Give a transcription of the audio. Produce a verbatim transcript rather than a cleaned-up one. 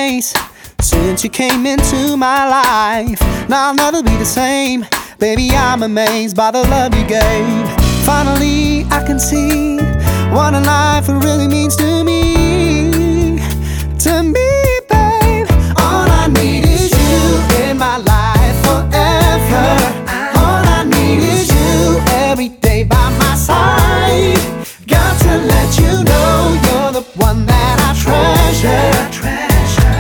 face since you came into my life. Now I'll never be the same. Baby, I'm amazed by the love you gave. Finally, I can see what a life really means to